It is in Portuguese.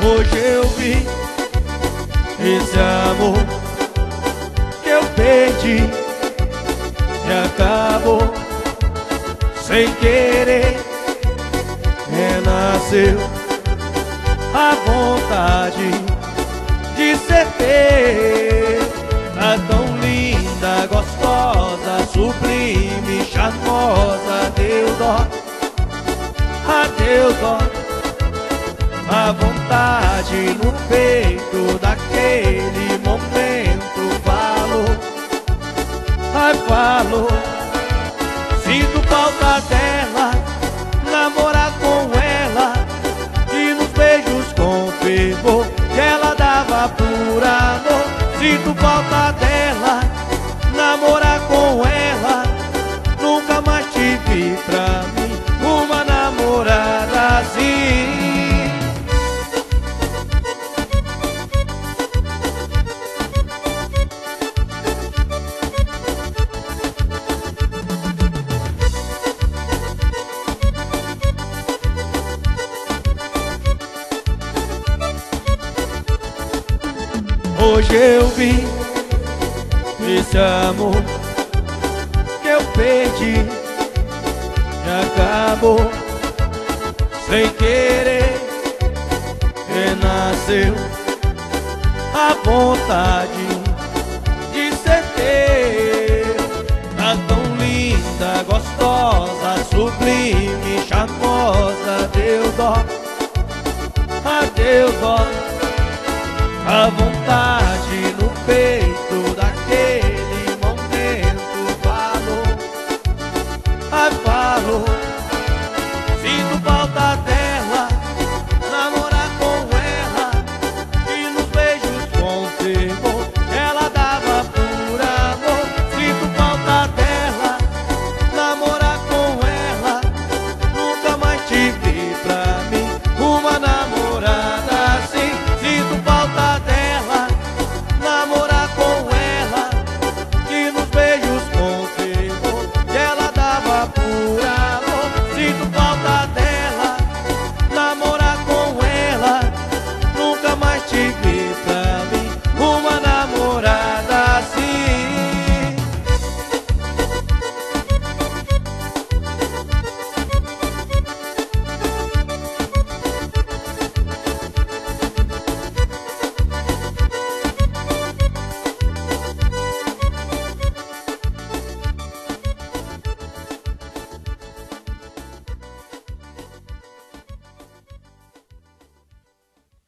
Hoje eu vi esse amor que eu perdi e acabou sem querer. Renasceu a vontade de ser teu. Tá tão linda, gostosa, sublime, charmosa. Deu dó, deu dó. A vontade no peito daquele momento falou, falou. Sinto falta dela, namorar com ela, e nos beijos com fervor que ela dava por amor. Sinto falta dela, namorar com ela, nunca mais tive pra mim uma namorada assim. Hoje eu vi esse amor que eu perdi e acabou sem querer. Renasceu a vontade de ser teu. Tá tão linda, gostosa, sublime, charmosa. Deu dó, deu dó. A vontade